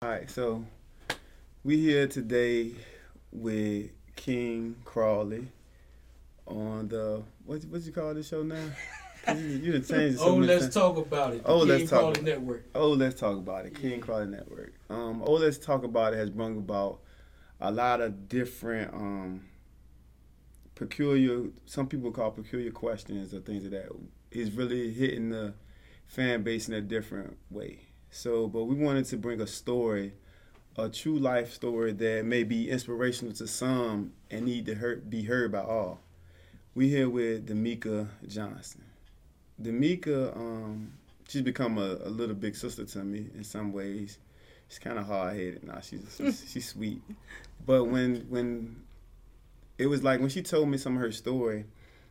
All right, so we here today with King Crawley on the what you call this show now? 'Cause you done changed it so Oh, many let's times. talk about it. The Oh, King let's talk. Crawley Network. Oh, let's talk about it. King Yeah. Crawley Network. Let's talk about it has brought about a lot of different peculiar. Some people call peculiar questions or things of that. Is really hitting the fan base in a different way. So, but we wanted to bring a story, a true life story that may be inspirational to some and need to be heard by all. We here with Damika Johnson. Damika, she's become a little big sister to me in some ways. She's kind of hard headed. Nah, she's sweet. But when it was like when she told me some of her story,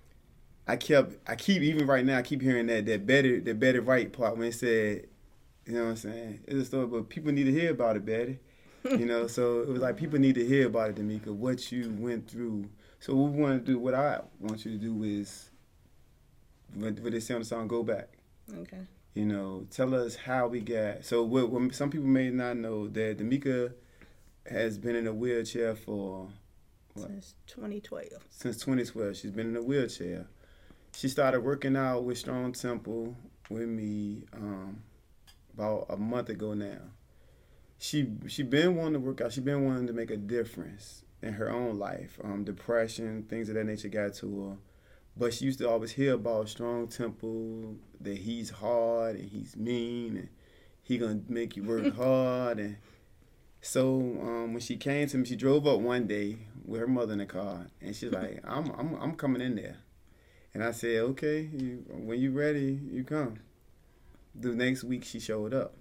I keep even right now I keep hearing that Betty Wright part when it said, you know what I'm saying? It's a story, but people need to hear about it, Betty. So it was like people need to hear about it, Damika, what you went through. So what we want to do, what I want you to do is, what they say on the song, go back. Okay. Tell us how we got. So what some people may not know that Damika has been in a wheelchair for what? Since 2012. Since 2012. She's been in a wheelchair. She started working out with Strong Temple with me about a month ago now. She been wanting to work out. She been wanting to make a difference in her own life. Depression, things of that nature got to her. But she used to always hear about Strong Temple, that he's hard and he's mean and he gonna make you work hard. And so when she came to me, she drove up one day with her mother in the car, and she's like, "I'm coming in there." And I said, "Okay, when you ready, you come." The next week she showed up.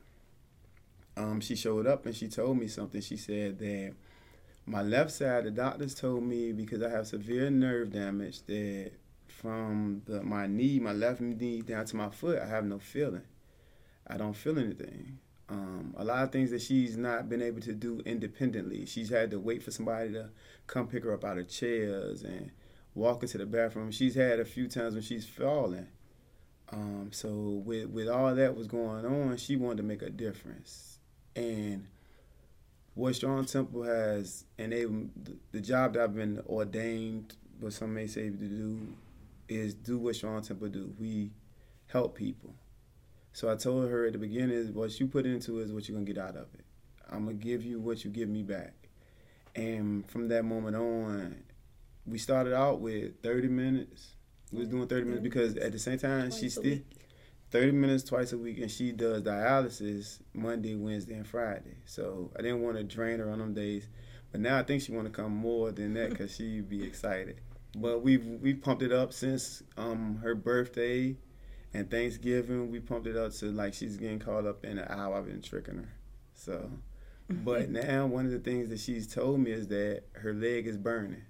She showed up and she told me something. She said that my left side, the doctors told me because I have severe nerve damage that from my knee, my left knee down to my foot, I have no feeling. I don't feel anything. A lot of things that she's not been able to do independently. She's had to wait for somebody to come pick her up out of chairs and walk into the bathroom. She's had a few times when she's fallen. So with all that was going on, she wanted to make a difference. And what Strong Temple has enabled, the job that I've been ordained, what some may say to do, is do what Strong Temple do. We help people. So I told her at the beginning, is what you put into it is what you're going to get out of it. I'm going to give you what you give me back. And from that moment on, we started out with 30 minutes. We was doing 30 minutes because at the same time, she's still 30 minutes twice a week, and she does dialysis Monday, Wednesday, and Friday. So I didn't want to drain her on them days. But now I think she want to come more than that because she'd be excited. But we pumped it up since her birthday and Thanksgiving. We pumped it up to like she's getting caught up in an hour. I've been tricking her. So, but now one of the things that she's told me is that her leg is burning.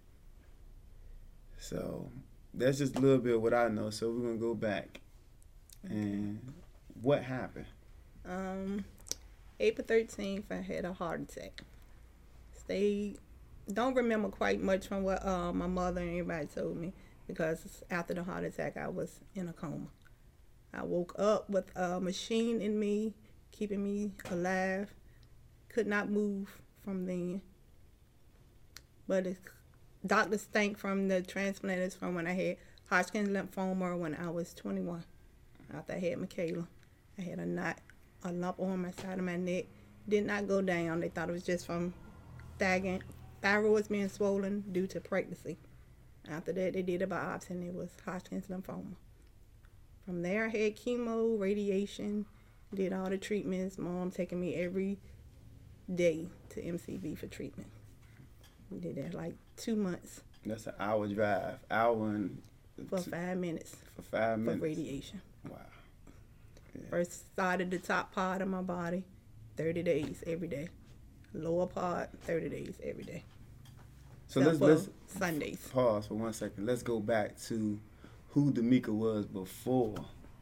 So that's just a little bit of what I know. So we're going to go back. And what happened? April 13th, I had a heart attack. Don't remember quite much from what my mother and everybody told me because after the heart attack, I was in a coma. I woke up with a machine in me, keeping me alive. Could not move from then. But doctors think from the transplanters from when I had Hodgkin's lymphoma when I was 21. After I had Michaela, I had a lump on my side of my neck. Did not go down. They thought it was just from thyroids being swollen due to pregnancy. After that, they did a biopsy and it was Hodgkin's lymphoma. From there, I had chemo, radiation, did all the treatments. Mom taking me every day to MCV for treatment. We did that like 2 months. That's an hour drive. Hour and... For 5 minutes. For 5 minutes? For radiation. Wow. Yeah. First started the top part of my body, 30 days every day. Lower part, 30 days every day. So let's Sundays. Pause for 1 second. Let's go back to who Damika was before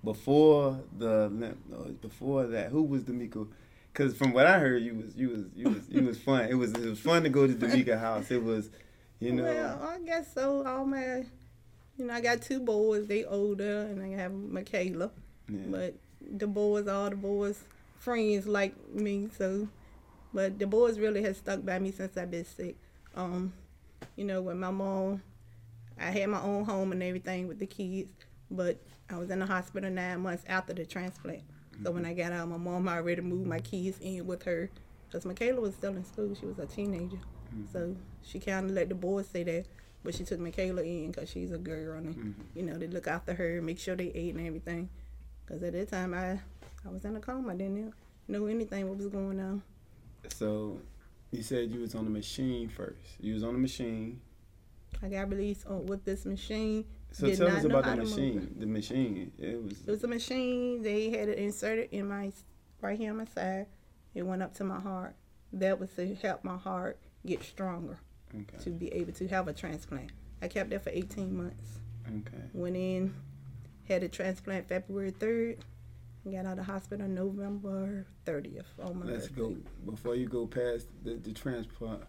that. Who was Damika? Because from what I heard, you was fun. It was fun to go to Damika house. It was, Well, I guess so. All my, I got 2 boys. They older, and I have Michaela. Yeah. But all the boys friends like me, so But the boys really has stuck by me since I've been sick. Um, with my mom, I had my own home and everything with the kids, but I was in the hospital 9 months after the transplant. So when I got out, my mom already moved my kids in with her because Michaela was still in school. She was a teenager. So she kind of let the boys stay there, but she took Michaela in because she's a girl and, they look after her, make sure they ate and everything. Because at that time, I was in a coma. I didn't know anything what was going on. So you said you was on the machine first. You was on the machine. I got released with this machine. So tell us about the machine. The machine. It was a machine. They had it inserted in right here on my side. It went up to my heart. That was to help my heart get stronger. Okay. To be able to have a transplant. I kept that for 18 months. Okay. Went in, had a transplant February 3rd. Got out of the hospital November 30th. On my Let's birthday. go. Before you go past the transplant,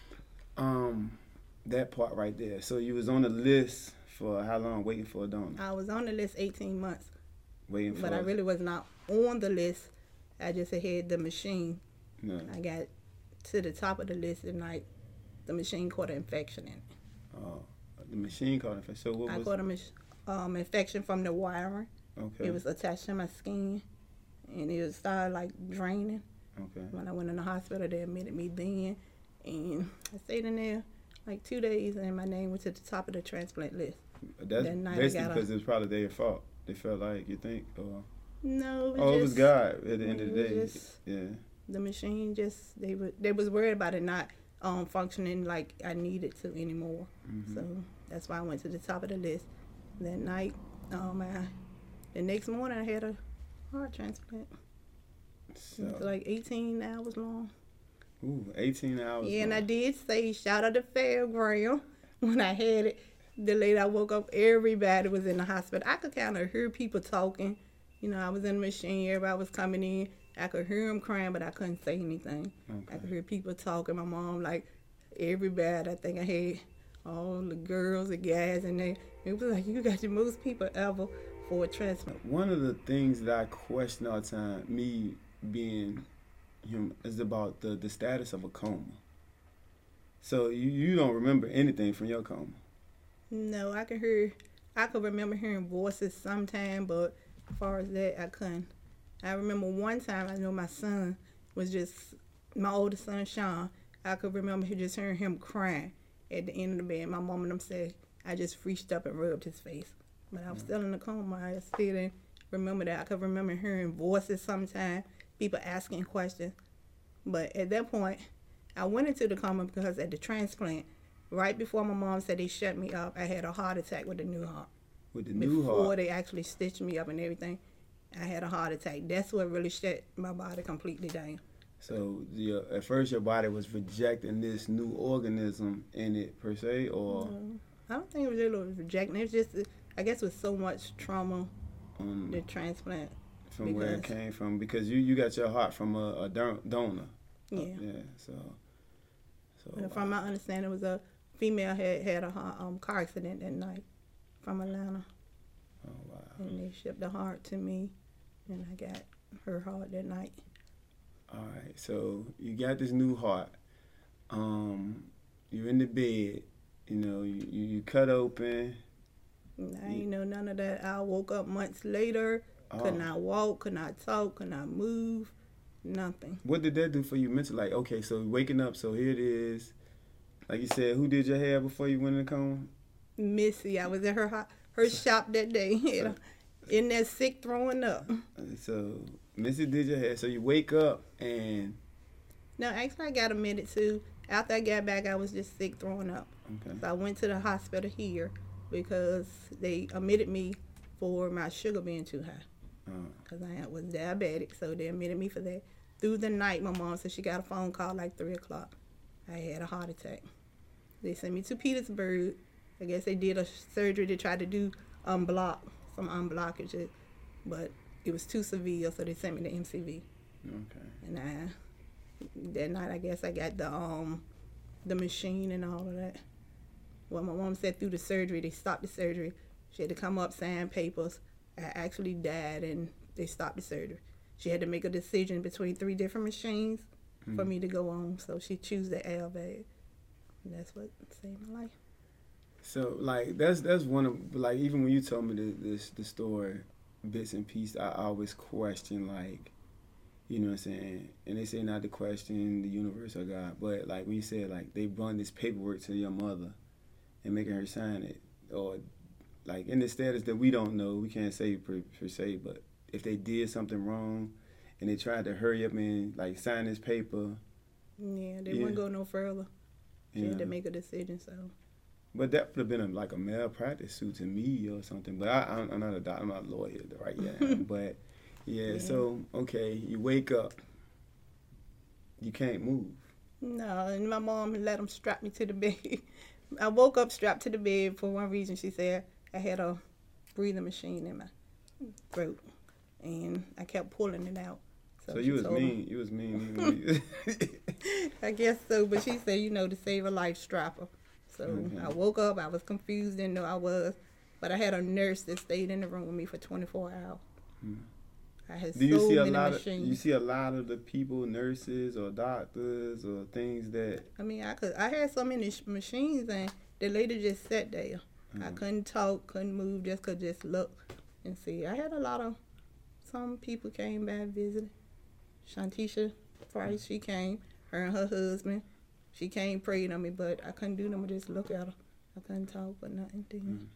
that part right there. So you was on the list for how long waiting for a donor? I was on the list 18 months. Waiting for But I really was not on the list. I just had the machine. No. I got to the top of the list and the machine caught an infection in it. Oh, the machine caught infection. So what I was? caught an infection from the wiring. Okay. It was attached to my skin, and it started draining. Okay. When I went in the hospital, they admitted me then, and I stayed in there 2 days, and my name went to the top of the transplant list. That's that night basically because it was probably their fault. They felt like, you think, or no, it was God at the end of the day. Just, yeah. The machine they was worried about it not functioning like I needed to anymore. So that's why I went to the top of the list that night. The next morning I had a heart transplant. So, It was 18 hours long. 18 hours. Yeah, and long. I did say shout out to Fairground when I had it. The lady I woke up, everybody was in the hospital. I could kind of hear people talking. I was in the machine, everybody was coming in. I could hear them crying, but I couldn't say anything. Okay. I could hear people talking. My mom, everybody. I think I had all the girls, the guys, and it was like, you got the most people ever for a transplant. One of the things that I question all the time, me being human, is about the status of a coma. So you don't remember anything from your coma? No, I could remember hearing voices sometime, but as far as that, I couldn't. I remember one time, I know my son was just, my oldest son, Sean, I could remember just hearing him crying at the end of the bed. My mom and them said, I just reached up and rubbed his face. But I was still in the coma. I still didn't remember that. I could remember hearing voices sometime, people asking questions. But at that point, I went into the coma because at the transplant, right before my mom said they shut me up, I had a heart attack with a new heart. With the new heart? Before they actually stitched me up and everything, I had a heart attack. That's what really shut my body completely down. So at first your body was rejecting this new organism in it per se, or? I don't think it was really rejecting. It was just, I guess, with so much trauma, the transplant. From where it came from, because you got your heart from a donor. Yeah. So from my understanding, it was a female had a car accident that night from Atlanta. Oh wow. And they shipped the heart to me, and I got her heart that night. All right, so you got this new heart. You're in the bed. You cut open. I ain't know none of that. I woke up months later. Could not walk, could not talk, could not move, nothing. What did that do for you mentally? Okay, so waking up, so here it is. Like you said, who did your hair before you went in the coma? Missy. I was at her shop that day. In there sick, throwing up. So Missy did your hair. So you wake up and... No, actually I got admitted too. After I got back, I was just sick, throwing up. Okay. So I went to the hospital here because they admitted me for my sugar being too high. Because I was diabetic, so they admitted me for that. Through the night, my mom said she got a phone call 3 o'clock. I had a heart attack. They sent me to Petersburg. I guess they did a surgery to try to do some unblockages, but it was too severe, so they sent me to MCV. Okay. And that night, I guess I got the machine and all of that. Well, my mom said through the surgery, they stopped the surgery. She had to come up, sign papers. I actually died, and they stopped the surgery. She had to make a decision between 3 different machines, for me to go on. So she chose the airbag. And that's what saved my life. So like that's one of like even when you told me the story bits and pieces, I always question like, you know what I'm saying, and they say not to question the universe or God, but like when you said like they run this paperwork to your mother and making her sign it, or like in the status that we don't know, we can't say per se, but if they did something wrong and they tried to hurry up and like sign this paper, yeah, they wouldn't go no further. She had to make a decision, so. But that would have been like a malpractice suit to me or something. But I'm not a doctor, I'm not a lawyer right yet. But yeah, so okay, you wake up, you can't move. No, and my mom let them strap me to the bed. I woke up strapped to the bed for one reason. She said I had a breathing machine in my throat, and I kept pulling it out. So you was mean. You was mean. I guess so, but she said, to save a life, strap her. So I woke up. I was confused, didn't know I was, but I had a nurse that stayed in the room with me for 24 hours. I had Do you so see a many lot machines. of you see a lot of the people, nurses or doctors or things that? I mean, I had so many machines, and the lady just sat there. I couldn't talk, couldn't move, just could just look and see. I had some people came by and visited. Shantisha Price, she came. Her and her husband. She came, prayed on me, but I couldn't do nothing but just look at her. I couldn't talk, but nothing.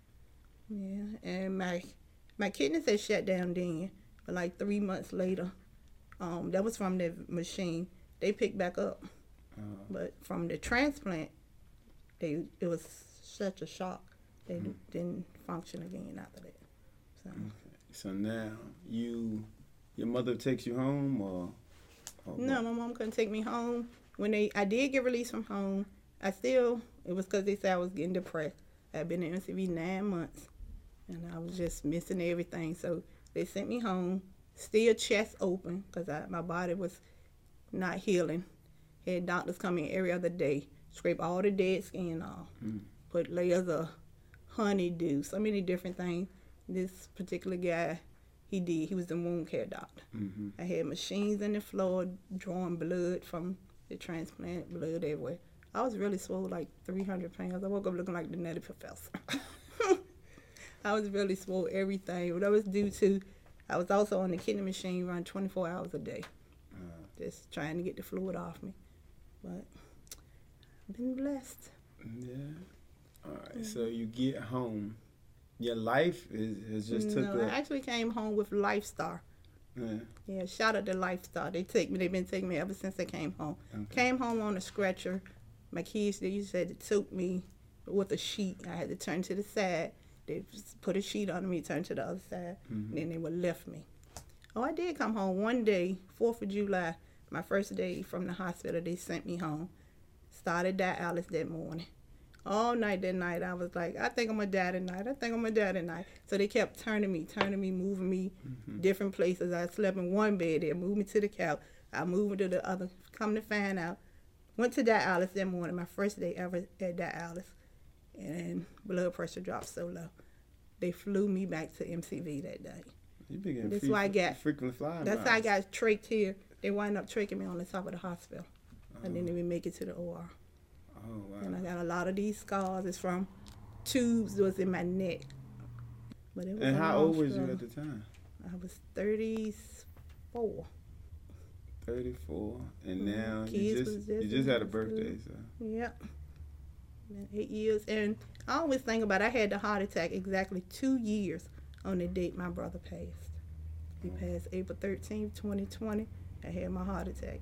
Yeah, and my kidneys had shut down then, but like 3 months later, that was from the machine. They picked back up, but from the transplant, it was such a shock. They didn't function again after that. So, so now your mother takes you home, or no, my mom couldn't take me home. When I did get released from home, it was because they said I was getting depressed. I had been in MCV 9 months, and I was just missing everything. So they sent me home, still chest open, because my body was not healing. Had doctors come in every other day, scrape all the dead skin off, put layers of honeydew, so many different things. This particular guy, he was the wound care doctor. I had machines in the floor drawing blood from the transplant, blood everywhere. I was really swole, like 300 pounds. I woke up looking like the Nutty Professor. I was really swole, everything. What I was due to, I was also on the kidney machine run 24 hours a day, just trying to get the fluid off me. But I've been blessed. Yeah. All right. So you get home. Your life has just took I actually came home with Lifestar. Yeah, shout out to Lifestar. They've been taking me ever since I came home. Came home on a stretcher. My kids, they used to took me with a sheet. I had to turn to the side. They put a sheet on me, turn to the other side, and then they would lift me. Oh, I did come home one day, 4th of July, my first day from the hospital. They sent me home. Started dialysis that morning. All night that night, I was like, I think I'm going to die tonight. I think I'm going to die tonight. So they kept turning me, moving me different places. I slept in one bed. They moved me to the couch. I moved to the other. Come to find out. Went to dialysis that morning, my first day ever at dialysis. And blood pressure dropped so low. They flew me back to MCV that day. You been getting that's why I got frequent flying. That's how I got trached here. They wound up traching me on the top of the hospital. I didn't even make it to the OR. Oh, wow. And I got a lot of these scars. It's from tubes that was in my neck. But it was and how old was you at the time? I was 34. 34. And now you just had a birthday. So. Yep. Been 8 years. And I always think about I had the heart attack exactly 2 years on the date my brother passed. He passed April 13th, 2020. I had my heart attack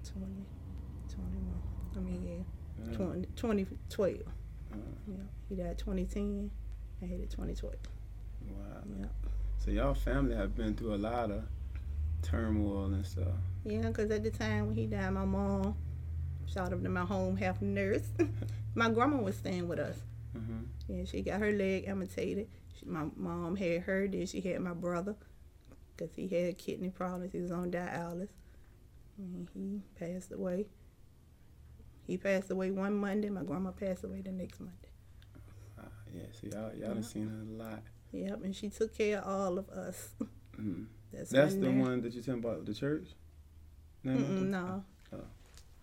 2012. Yeah, he died 2010. I had it 2012. Wow. Yeah. So y'all family have been through a lot of turmoil and stuff. Yeah, because at the time when he died, my mom, shout out to my home health nurse, my grandma was staying with us. Yeah, she got her leg amputated. My mom had her, then she had my brother, because he had kidney problems. He was on dialysis. And he passed away. He passed away one Monday. My grandma passed away the next Monday. Yeah, so y'all done seen her a lot. Yep, and she took care of all of us. That's the one that you talking about, the church? No. Oh.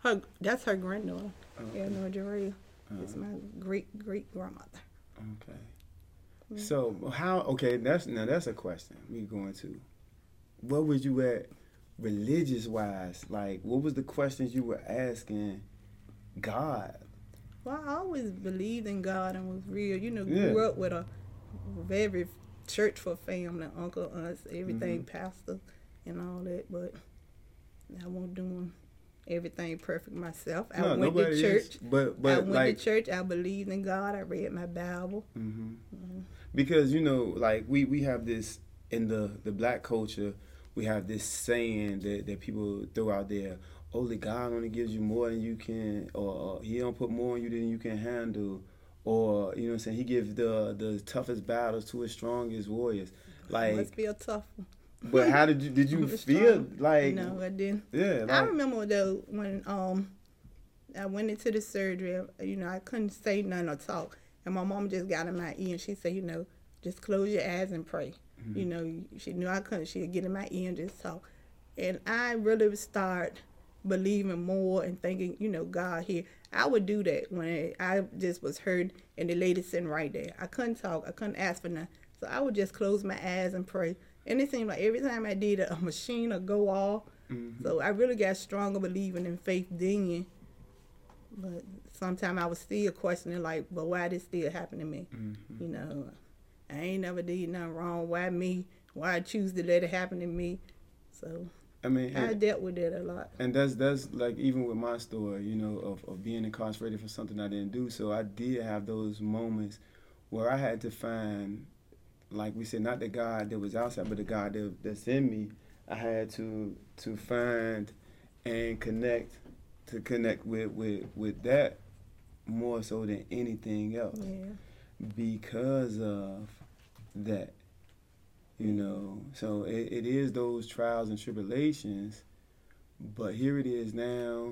That's her granddaughter. Okay. Eleanor Jarrell. It's Uh-huh. my great grandmother. Okay. So okay, that's a question we going to. Where was you at religious wise? Like what was the questions you were asking God? Well, I always believed in God and was real. Yeah. Grew up with a very churchful family, uncle, aunts, everything, Mhm. pastor, and all that. But I wasn't doing everything perfect myself. I No, went to nobody church. is. But I went like to church. I believed in God. I read my Bible. because like we have this in the black culture, we have this saying that people throw out there. Only God only gives you more than you can, or He don't put more on you than you can handle, or you know what I'm saying. He gives the toughest battles to His strongest warriors. Like, Must be a tough one. but how did you I'm feel? strong. Like, No, I didn't. yeah, I like, remember though when I went into the surgery. I couldn't say nothing or talk, and my mom just got in my ear and she said, just close your eyes and pray. She knew I couldn't. She'd get in my ear and just talk, and I really would start believing more and thinking, God here. I would do that when I just was hurt and the lady sitting right there. I couldn't talk. I couldn't ask for nothing. So I would just close my eyes and pray. And it seemed like every time I did, a machine would go off. So I really got stronger believing in faith then. But sometimes I was still questioning, like, but why this still happen to me? I ain't never did nothing wrong. Why me? Why I choose to let it happen to me? So I mean, I dealt with that a lot. and that's like even with my story, of being incarcerated for something I didn't do. So I did have those moments where I had to find, like we said, not the God that was outside, but the God that's in me. I had to find and connect with that more so than anything else. Yeah. Because of that. So it is those trials and tribulations, but here it is now.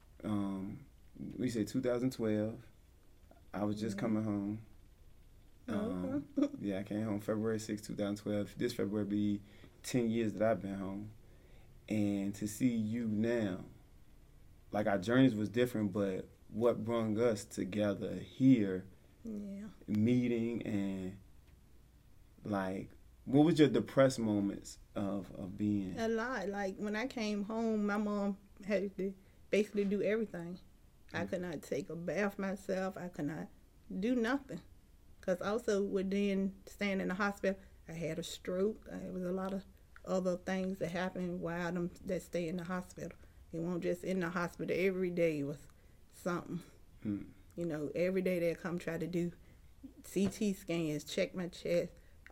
We say 2012. I was just coming home. Yeah, I came home February 6, 2012. This February be 10 years that I've been home. And to see you now, like our journeys was different, but what brought us together here, meeting and like, what was your depressed moments of being? A lot. Like when I came home, my mom had to basically do everything. I could not take a bath myself. I could not do nothing. Because also within staying in the hospital, I had a stroke. There was a lot of other things that happened while them that stay in the hospital. It won't just in the hospital. Every day was something. Every day they'll come try to do CT scans, check my chest.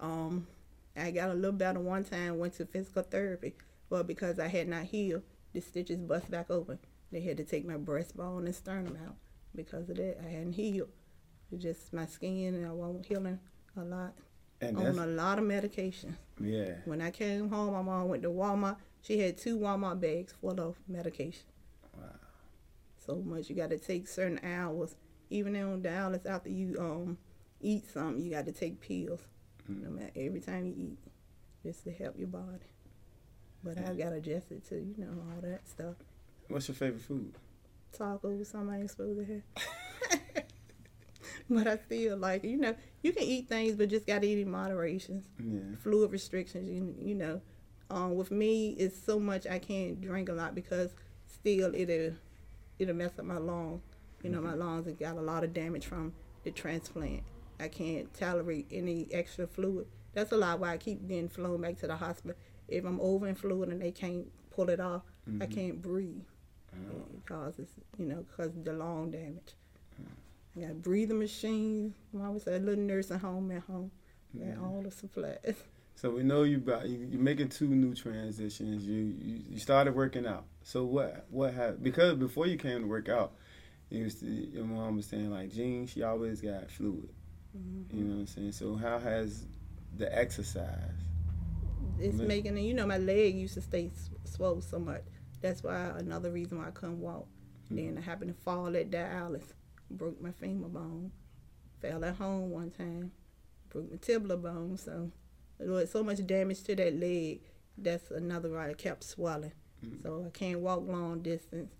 I got a little better one time, went to physical therapy. But because I had not healed, the stitches bust back open. They had to take my breastbone and sternum out because of that. I hadn't healed. It's just my skin, and I wasn't healing a lot. And on a lot of medication. Yeah. When I came home, my mom went to Walmart. She had 2 Walmart bags full of medication. Wow. So much. You got to take certain hours. Even on dialysis, after you eat something, you got to take pills. No matter every time you eat, just to help your body. But I got adjusted to, all that stuff. What's your favorite food? Tacos, something I ain't supposed to have. But I still like, you can eat things, but just got to eat in moderation. Yeah. Fluid restrictions, with me, it's so much I can't drink a lot because still it'll mess up my lungs. My lungs have got a lot of damage from the transplant. I can't tolerate any extra fluid. That's a lot why I keep getting flown back to the hospital. If I'm over in fluid and they can't pull it off, I can't breathe. Because it's, because of the lung damage. I got breathing machines. I always had a little nursing home at home. Got all the supplies. So we know you're making 2 new transitions. You started working out. So what happened? Because before you came to work out, your mom was saying like, Jean, she always got fluid. You know what I'm saying? So how has the exercise? It's making it, my leg used to stay swollen so much. That's why another reason why I couldn't walk. Then I happened to fall at dialysis. Broke my femur bone. Fell at home one time. Broke my tibial bone. So there was so much damage to that leg. That's another why it kept swelling. So I can't walk long distance.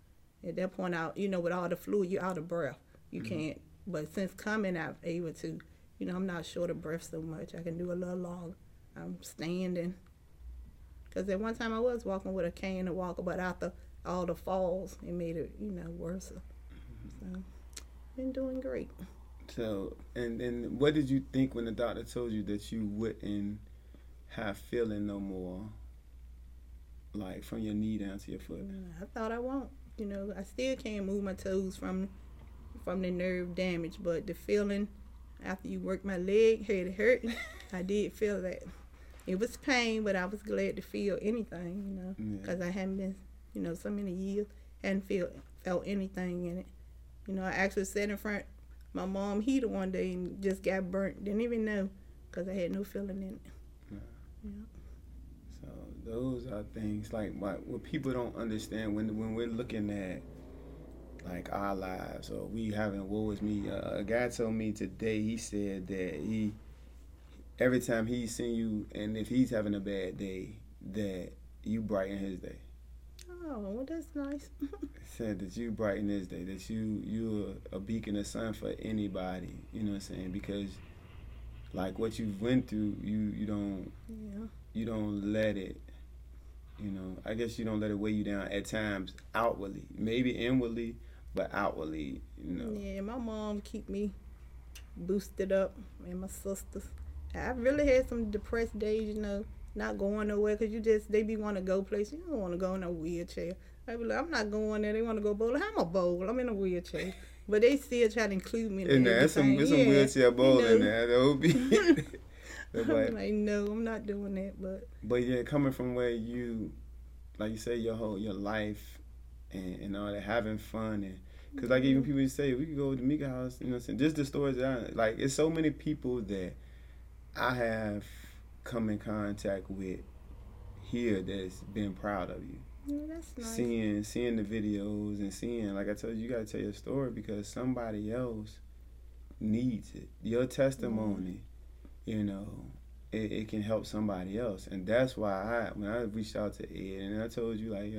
At that point, out, with all the fluid, you're out of breath. You can't. But since coming, I'm able to. I'm not short of breath so much. I can do a little longer. I'm standing. Because at one time I was walking with a cane and walker, but after all the falls, it made it, worse. So, been doing great. So, and what did you think when the doctor told you that you wouldn't have feeling no more, like from your knee down to your foot? I thought I won't. I still can't move my toes from the nerve damage, but the feeling after you work my leg, it hurt. I did feel that. It was pain, but I was glad to feel anything, because I hadn't been, so many years, hadn't felt anything in it. I actually sat in front of my mom's heater one day and just got burnt. Didn't even know, because I had no feeling in it. Yeah. So those are things like what people don't understand when we're looking at like our lives, or we having woe is me. A guy told me today, he said that every time he's seen you, and if he's having a bad day, that you brighten his day. Oh, well, that's nice. Said that you brighten his day, that you're a beacon of sun for anybody, you know what I'm saying? Because like what you've went through, you don't let it, I guess you don't let it weigh you down at times outwardly, maybe inwardly, but outwardly, Yeah, my mom keep me boosted up, and my sisters. I really had some depressed days, not going nowhere, because they be want to go places. You don't want to go in a wheelchair. I be like, I'm not going there. They want to go bowling. I'm a bowl. I'm in a wheelchair. But they still try to include me in there's some wheelchair bowling there. I'm like, no, I'm not doing that. But yeah, coming from where you, like you say, your life and all that, having fun, and because like even people say we could go to the Mika house, just the stories that like it's so many people that I have come in contact with here that's been proud of you. That's nice. Seeing the videos and seeing, like I told you, gotta tell your story because somebody else needs it. Your testimony, it can help somebody else, and that's why when I reached out to Ed and I told you like,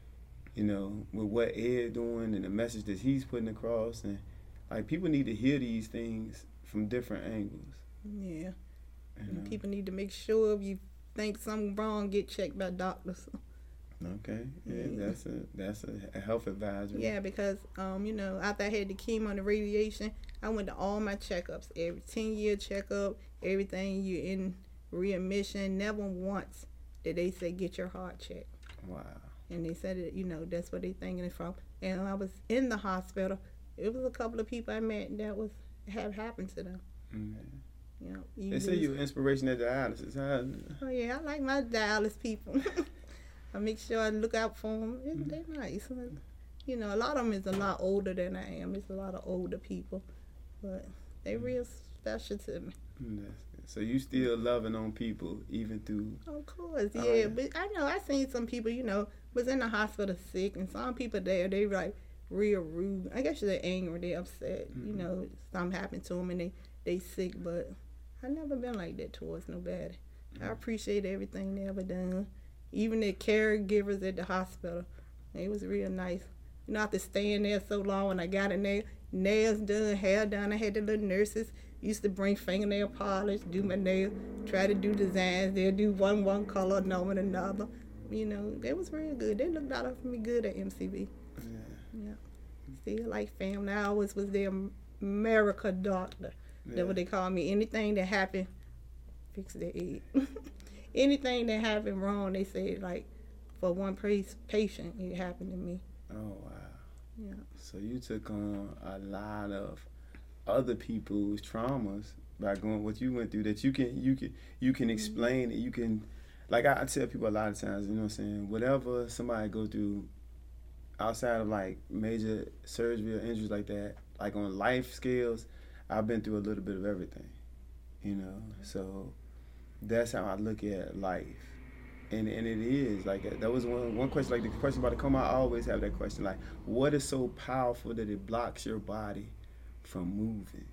with what Ed doing and the message that he's putting across, and like people need to hear these things from different angles. Yeah. And people need to make sure if you think something wrong, get checked by doctors. Okay, yeah, that's a health advisory. Yeah, because after I had the chemo and the radiation, I went to all my checkups, every 10-year checkup, everything. You're in readmission. Never once did they say get your heart checked. Wow. And they said that that's what they thinking it from. And when I was in the hospital, it was a couple of people I met that have happened to them. Mm-hmm. They say you're an inspiration at dialysis. Oh yeah, I like my dialysis people. I make sure I look out for them. They're nice. A lot of them is a lot older than I am. It's a lot of older people, but they real special to me. That's good. So you still loving on people even through? Of course, yeah. But I know I seen some people, was in the hospital sick, and some people there they like real rude. I guess they're angry, they're upset. Mm-hmm. Something happened to them and they sick, but I never been like that towards nobody. I appreciate everything they ever done. Even the caregivers at the hospital, they was real nice. After staying there so long, when I got in nails done, hair done, I had the little nurses used to bring fingernail polish, do my nails, try to do designs. They'll do one color, knowing another. They was real good. They looked out for me good at MCV. Yeah. Still like family. I always was their America doctor. That's what they call me. Anything that happened, fix their head. Anything that happened wrong, they say, like, for one patient, it happened to me. Oh, wow. Yeah. So you took on a lot of other people's traumas by going what you went through that you can explain it. You can, like I tell people a lot of times, what I'm saying, whatever somebody go through outside of like major surgery or injuries like that, like on life scales, I've been through a little bit of everything, so that's how I look at life. And it is, like, that was one question, like the question about the coma, I always have that question, like, what is so powerful that it blocks your body from moving,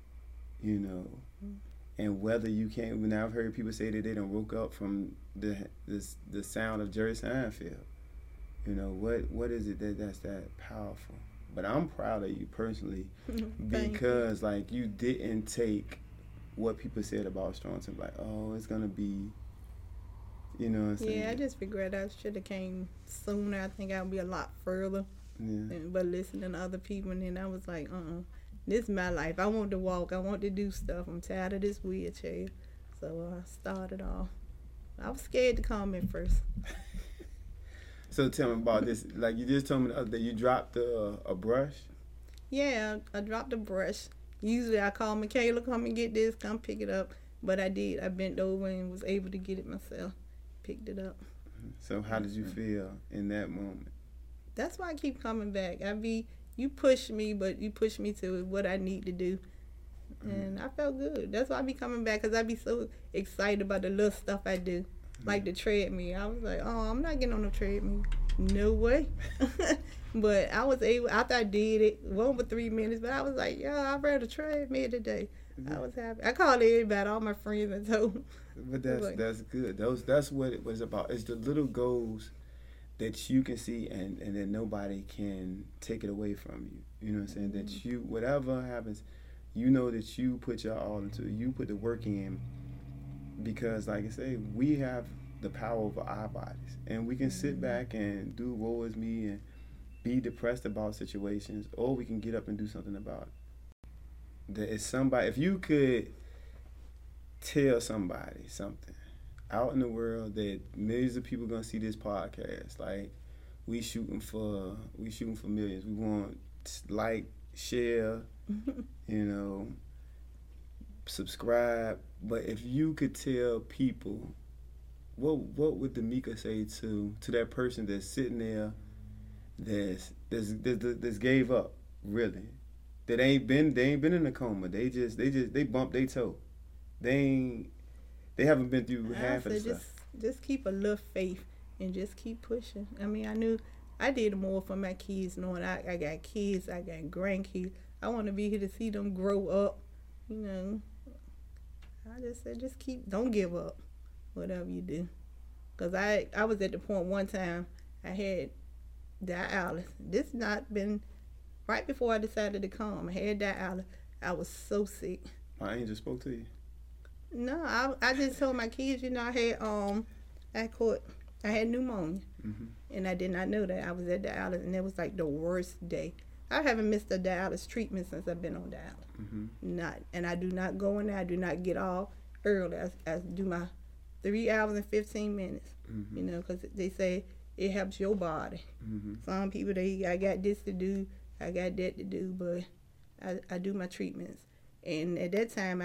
and whether you can't, now I've heard people say that they done woke up from the sound of Jerry Seinfeld, You know, what is it that's that powerful? But I'm proud of you personally because like you didn't take what people said about Strong Temple, like, oh, it's gonna be, you know what I'm saying? Yeah, I just regret I should have came sooner. I think I'd be a lot further. Yeah. But listening to other people, and then I was like, this is my life. I want to walk. I want to do stuff. I'm tired of this wheelchair. So I started off. I was scared to come in first. So tell me about this. Like you just told me the other day, you dropped a brush. Yeah, I dropped a brush. Usually I call Michaela, come and get this, come pick it up. But I did. I bent over and was able to get it myself. Picked it up. So how did you feel in that moment? That's why I keep coming back. You push me, but you push me to what I need to do. And I felt good. That's why I be coming back, because I be so excited about the little stuff I do. Like the treadmill. I was like, oh, I'm not getting on the treadmill. No way. But I was able, after I did it, over 3 minutes, but I was like, yeah, I ran a treadmill today. I was happy. I called everybody, all my friends, and told them. But that's good. That's what it was about. It's the little goals that you can see and that nobody can take it away from you. You know what I'm saying? Mm-hmm. That you, whatever happens, you know that you put your all into it. You put the work in, because like I say, we have the power over our bodies, and we can sit back and do woe is me and be depressed about situations, or we can get up and do something about it. That is somebody, if you could tell somebody something out in the world that millions of people gonna see this podcast, like we shooting for millions. We want like, share, you know, subscribe. But if you could tell people, what would Damika say to that person that's sitting there, that's gave up, really, that ain't been in a coma. They bumped their toe. They haven't been through half of the stuff. Just keep a little faith and just keep pushing. I mean, I knew I did more for my kids, knowing I got kids, I got grandkids. I want to be here to see them grow up, you know. I just said, don't give up, whatever you do. Because I was at the point one time I had dialysis. This not been right before I decided to come. I had dialysis. I was so sick. My angel spoke to you? No, I just told my kids, you know, I had pneumonia. Mm-hmm. And I did not know that. I was at dialysis, and it was like the worst day. I haven't missed a dialysis treatment since I've been on dialysis. Mm-hmm. And I do not go in there. I do not get off early. I do my 3 hours and 15 minutes, mm-hmm. you know, because they say it helps your body. Mm-hmm. Some people, I got this to do, I got that to do, but I do my treatments. And at that time,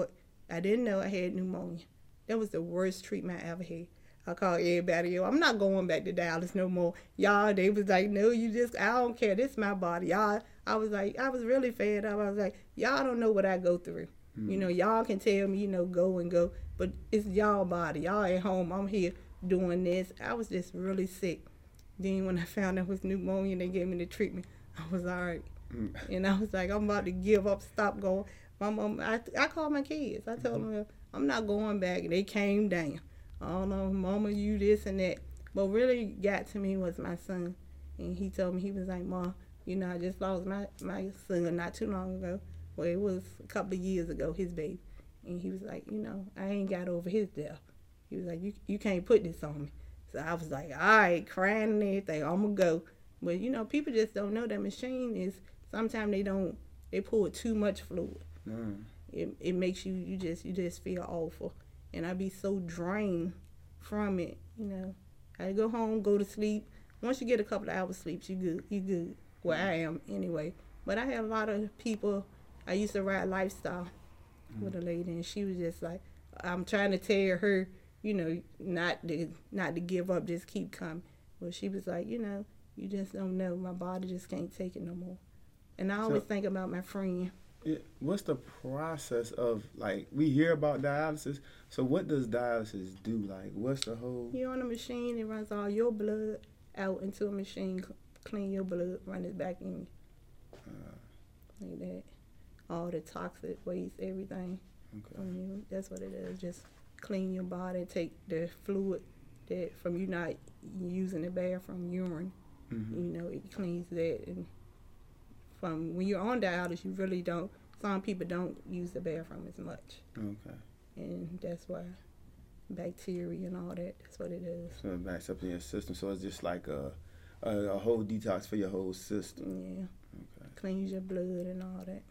I didn't know I had pneumonia. That was the worst treatment I ever had. I called everybody, yo, I'm not going back to Dallas no more. Y'all, they was like, no, I don't care. This is my body. Y'all, I was really fed up. I was like, y'all don't know what I go through. Mm-hmm. You know, y'all can tell me, you know, go and go, but it's y'all body. Y'all at home. I'm here doing this. I was just really sick. Then when I found out it was pneumonia and they gave me the treatment, I was all right. Mm-hmm. And I was like, I'm about to give up, stop going. My mom, I called my kids. I told them, I'm not going back. And they came down. I don't know, mama, you this and that. But really got to me was my son. And he told me, he was like, Mom, you know, I just lost my son not too long ago. Well, it was a couple of years ago, his baby. And he was like, you know, I ain't got over his death. He was like, you can't put this on me. So I was like, all right, crying and everything, I'm going to go. But, you know, people just don't know that machine is, sometimes they pull too much fluid. Mm. It makes you just feel awful. And I be so drained from it, you know. I go home, go to sleep. Once you get a couple of hours sleep, you good. Well, I am anyway. But I have a lot of people. I used to ride Lifestyle with a lady, and she was just like, I'm trying to tell her, you know, not to give up, just keep coming. Well, she was like, you know, you just don't know. My body just can't take it no more. And I always think about my friend. Yeah, what's the process of, like, we hear about dialysis, so what does dialysis do? Like, what's the whole... You're on a machine, it runs all your blood out into a machine, clean your blood, run it back in. Like that. All the toxic waste, everything. Okay. That's what it is, just clean your body, take the fluid that from you not using the bathroom urine, it cleans that. And from when you're on dialysis, you really don't. Some people don't use the bathroom as much. Okay. And that's why bacteria and all that. That's what it is. So it backs up in your system. So it's just like a whole detox for your whole system. Yeah. Okay. Cleans your blood and all that.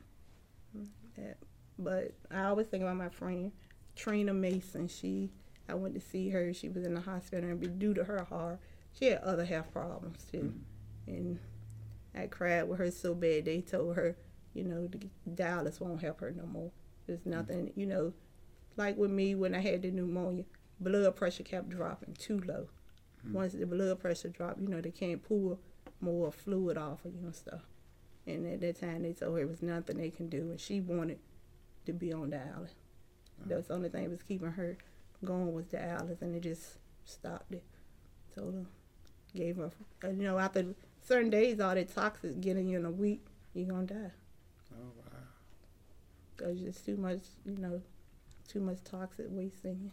But I always think about my friend Trina Mason. I went to see her. She was in the hospital, and due to her heart, she had other health problems too. And I cried with her so bad. They told her, the dialysis won't help her no more. There's nothing, like with me when I had the pneumonia, blood pressure kept dropping too low. Once the blood pressure dropped, they can't pull more fluid off of you and stuff. And at that time, they told her it was nothing they can do, and she wanted to be on dialysis. That's the only thing that was keeping her going was dialysis, and it just stopped it. Told her, gave her, after certain days, all that toxic getting you in a week, you're going to die. Oh, wow. Because just too much toxic waste in you.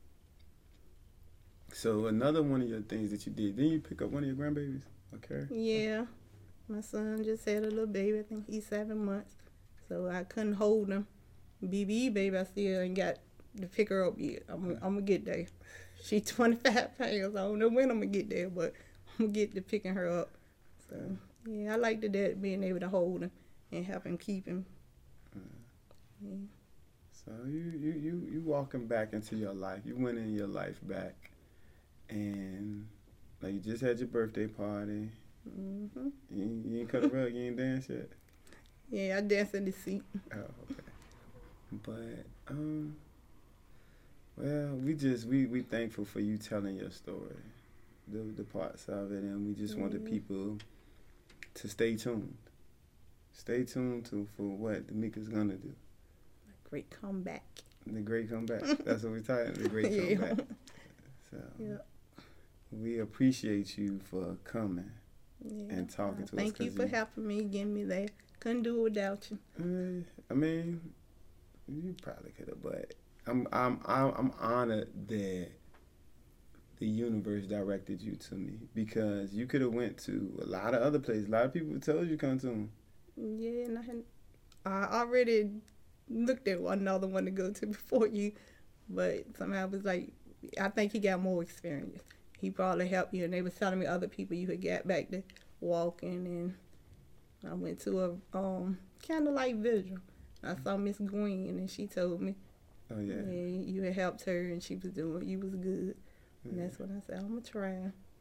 So another one of your things that you did, didn't you pick up one of your grandbabies? Okay. Yeah. My son just had a little baby. I think he's 7 months. So I couldn't hold him. BB baby, I still ain't got to pick her up yet. I'm going to get there. She's 25 pounds. I don't know when I'm going to get there, but I'm going to get to picking her up. So, yeah, I like that being able to hold him and help him keep him. Yeah. So you walking back into your life. You went in your life back. And like you just had your birthday party. Mm-hmm. You ain't cut a rug, you ain't dance yet? Yeah, I dance in the seat. Oh, okay. But well, we thankful for you telling your story, the parts of it, and we just want the people to stay tuned. Stay tuned for what Damika's gonna do. Great comeback. The great comeback. That's what we're talking. The great comeback. So we appreciate you for coming and talking to us. Thank you for helping me, getting me there. Couldn't do it without you. I mean, you probably could have, but I'm honored that the universe directed you to me, because you could have went to a lot of other places. A lot of people told you come to them. Yeah, and I already looked at another one to go to before you, but somehow it was like, I think he got more experience. He probably helped you, and they was telling me other people you had got back to walking, and I went to a kind of like vigil. I saw Miss Green, and she told me, oh yeah, you had helped her, and you was good. Yeah. And that's when I said, I'm gonna try.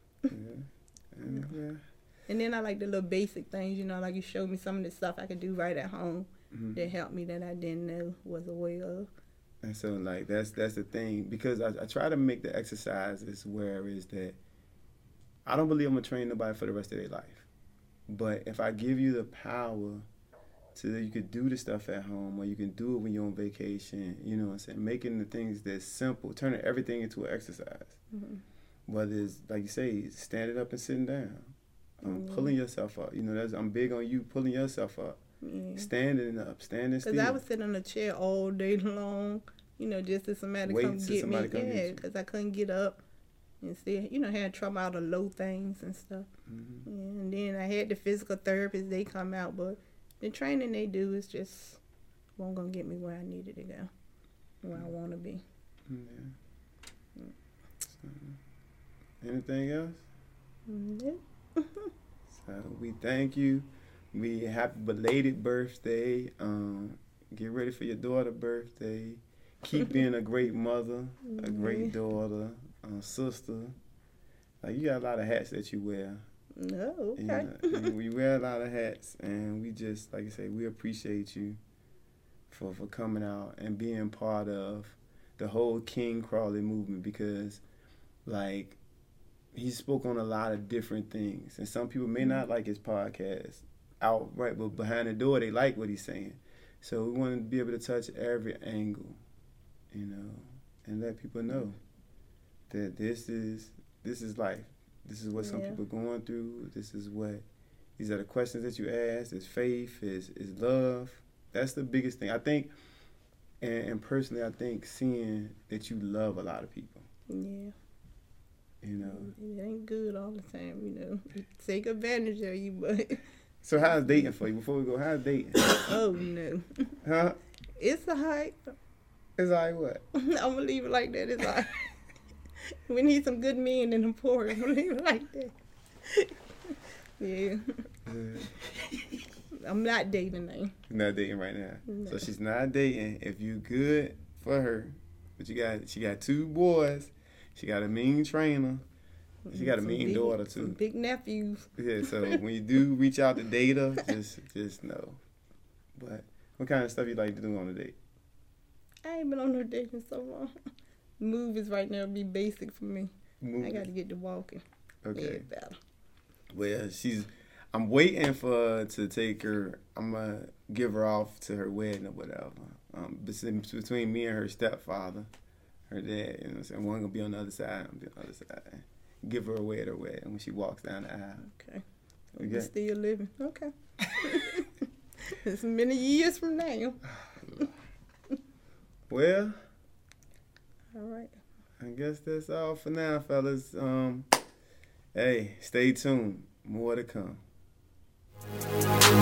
Yeah. And then I like the little basic things, like you showed me some of the stuff I could do right at home that helped me that I didn't know was a way of. And so, like, that's the thing, because I try to make the exercises where is that I don't believe I'm going to train nobody for the rest of their life. But if I give you the power so that you could do the stuff at home, or you can do it when you're on vacation, you know what I'm saying, making the things that's simple, turning everything into an exercise. Mm-hmm. Whether it's, like you say, standing up and sitting down, pulling yourself up. I'm big on you pulling yourself up. Yeah. Standing standing still. Because I was sitting in a chair all day long, just as somebody come get me. Yeah, because I couldn't get up and still, had trouble out of low things and stuff. Mm-hmm. Yeah, and then I had the physical therapists, they come out, but the training they do is just won't gonna get me where I needed to go, where I want to be. Yeah. So, anything else? Mm-hmm. So we thank you. We happy belated birthday. Get ready for your daughter's birthday. Keep being a great mother, a great daughter, sister. Like, you got a lot of hats that you wear. No, okay. We wear a lot of hats, and we just, like I say, we appreciate you for coming out and being part of the whole King Crawley movement, because, like, he spoke on a lot of different things, and some people may not like his podcast outright, but behind the door they like what he's saying. So we want to be able to touch every angle, and let people know that this is life. This is what some people are going through. These are the questions that you ask. Is faith, is love. That's the biggest thing, I think. And personally, I think seeing that you love a lot of people. Yeah. You know. It ain't good all the time, you know. It take advantage of you, but So how's dating for you? Before we go, how's dating? oh no. Huh? It's a hype. It's like what? I'm gonna leave it like that. It's like we need some good men in the poor. I'm gonna leave it like that. Yeah. I'm not dating now. Not dating right now. No. So she's not dating. If you good for her, but she got 2 boys. She got a mean trainer. She got a mean daughter too. Some big nephews. Yeah. So when you do reach out to date her, just know. But what kind of stuff you like to do on a date? I ain't been on no date in so long. Movies right now be basic for me. I got to get to walking. Okay. Yeah, better. Well, I'm waiting for her to take her. I'm gonna give her off to her wedding or whatever. Between me and her stepfather, her dad. You know what I'm saying? One gonna be on the other side. I'm be on the other side. Give her away at her wedding when she walks down the aisle. Okay. Okay. We're still living. Okay. It's many years from now. Well, All right. I guess that's all for now, fellas. Hey, stay tuned. More to come.